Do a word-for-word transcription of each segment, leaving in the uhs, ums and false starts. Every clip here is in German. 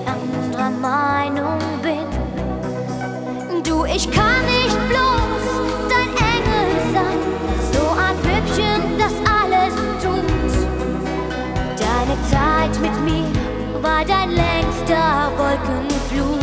anderer Meinung bin. Du, ich kann nicht bloß dein Engel sein, so ein Püppchen, das alles tut. Deine Zeit mit mir war dein längster Wolkenflug.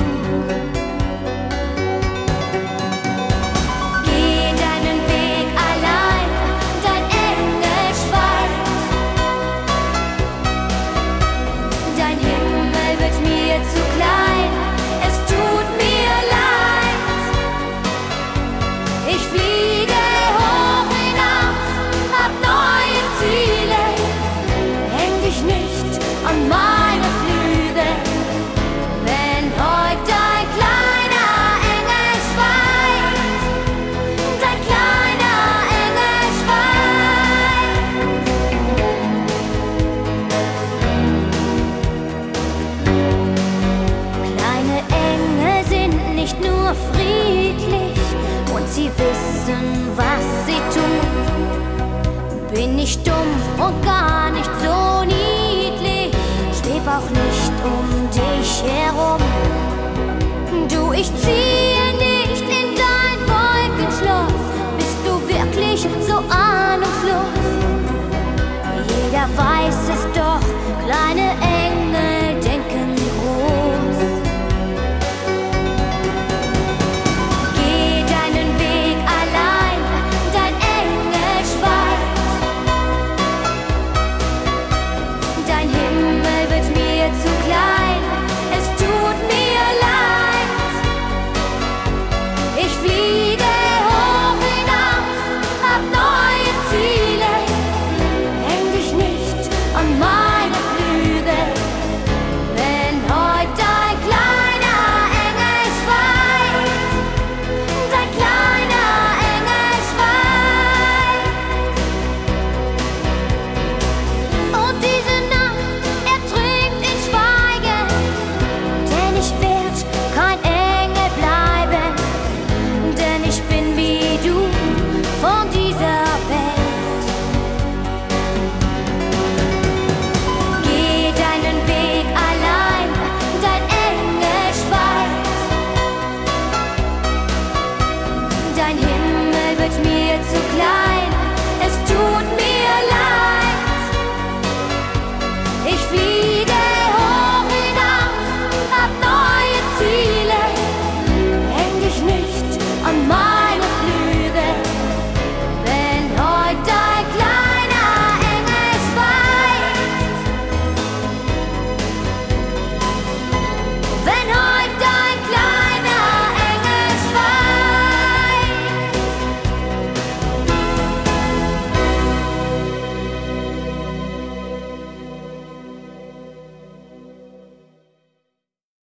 Friedlich und sie wissen, was sie tun. Bin nicht dumm und gar nicht so niedlich, schweb auch nicht um dich herum. Du, ich zieh